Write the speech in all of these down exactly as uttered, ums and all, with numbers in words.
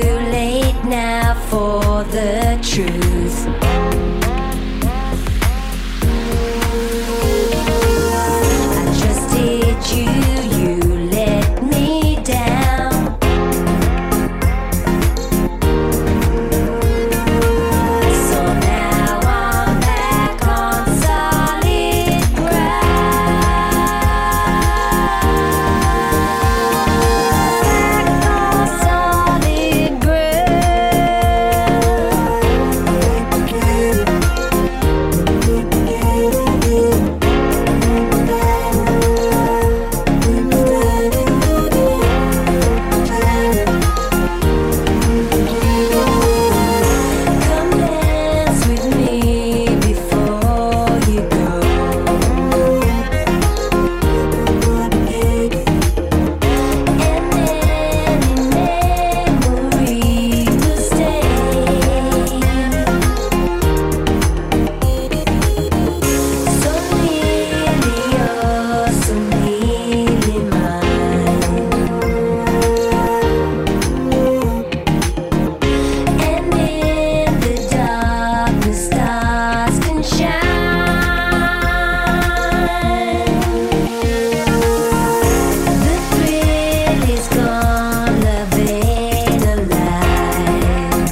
late now for the truth. I trusted you, you let me down. So now I'm back on solid ground. Back on solid Come dance with me before you go. And then memory will stay. So nearly yours, so nearly mine. And in the darkness, stars can shine. The thrill is gone, love ain't alive.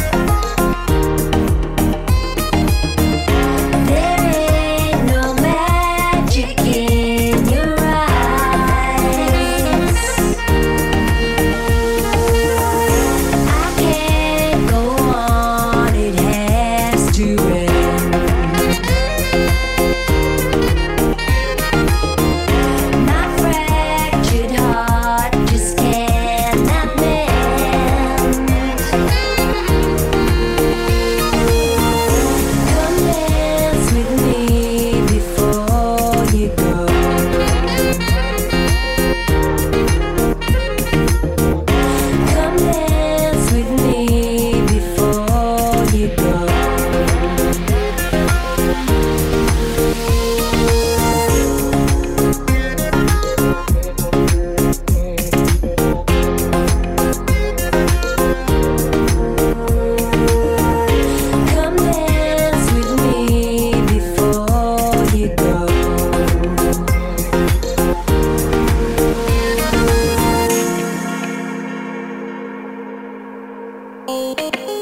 There ain't no magic in your eyes. I can't go on, it has to end. My fractured heart just cannot mend. Come dance with me before you go. Come dance with me before you go. Come dance with me before you go. Thank you.